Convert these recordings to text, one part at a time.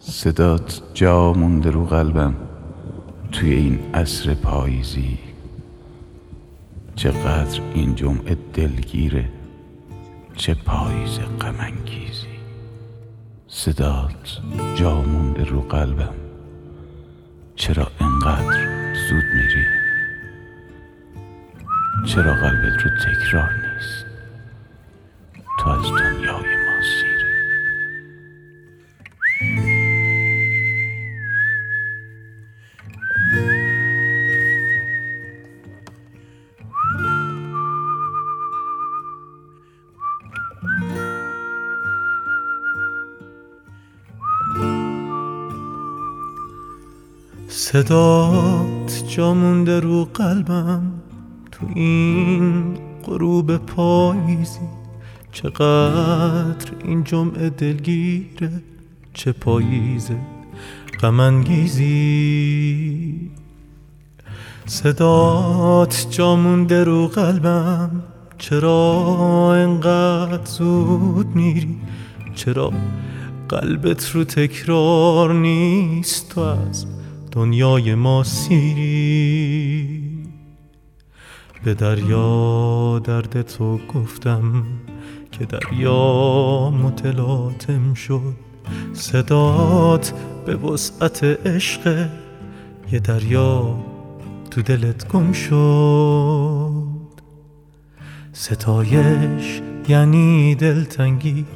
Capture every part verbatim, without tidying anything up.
صدات جا مونده رو قلبم توی این عصر پاییزی. چقدر این جمعه دلگیره، چه پاییز غم انگیزی. صدات جا مونده رو قلبم، چرا انقدر زود میری؟ چرا قلبت رو تکرار نیست؟ تو از دنیای ما سیری. صدات جا مونده رو قلبم تو این غروب پاییزی. چقدر این جمعه دلگیره، چه پاییز غم انگیزی. صدات جا مونده رو قلبم، چرا انقدر زود میری؟ چرا قلبت رو تکرار نیست؟ تو از دنیای ما سیری. به دریا درد تو گفتم که دریا متلاطم شد. صدات به وسعت عشق یه دریا تو دلت گم شد. ستایش یعنی دلتنگی،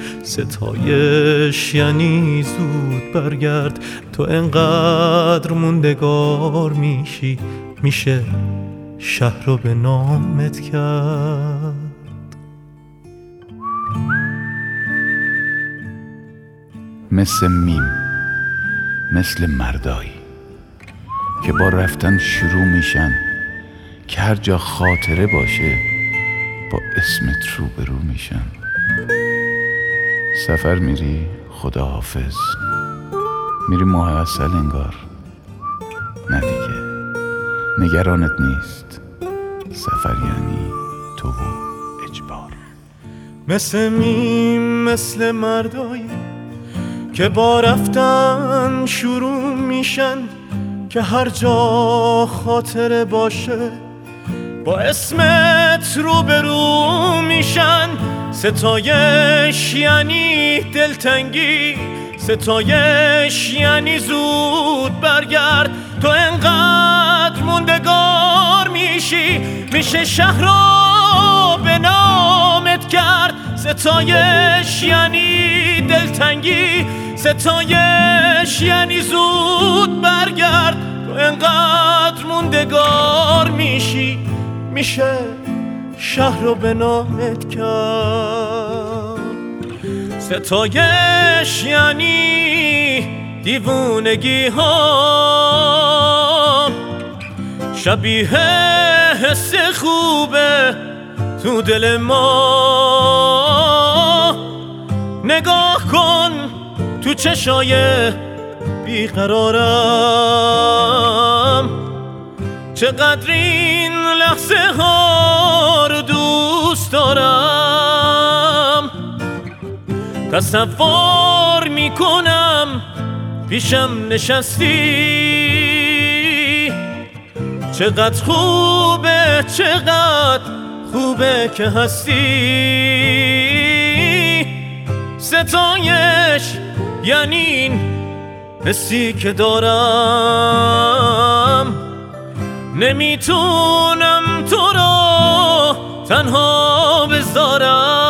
ستایش یعنی زود برگرد. تو انقدر موندگار میشی، میشه شهر رو به نامت کرد. مثل میم، مثل مردایی که با رفتن شروع میشن، که هر جا خاطره باشه با اسمت روبرو میشن. سفر میری خداحافظ، میری ماه عسل انگار. نه دیگه نگرانت نیست، سفر یعنی تو و اجبار. مثل میم، مثل مردایی که با رفتن شروع میشن، که هر جا خاطره باشه با اسمت روبرو میشن. ستایش یعنی دلتنگی، ستایش یعنی زود برگرد. تو انقدر موندگار میشی، میشه شهر رو به نامت کرد. ستایش یعنی دلتنگی، ستایش یعنی زود برگرد. تو انقدر موندگار میشی، میشه شهر رو به نامت کرد. ستایش یعنی دیوونگی ها، شبیه حس خوبه تو دل ما. نگاه کن تو چشای بیقرارم، چقدر این لحظه ها رو دوست دارم. تصور میکنم پیشم نشستی، چقدر خوبه، چقدر خوبه که هستی. ستایش یعنی این حسی که دارم، نمیتونم تو رو تنها بذارم.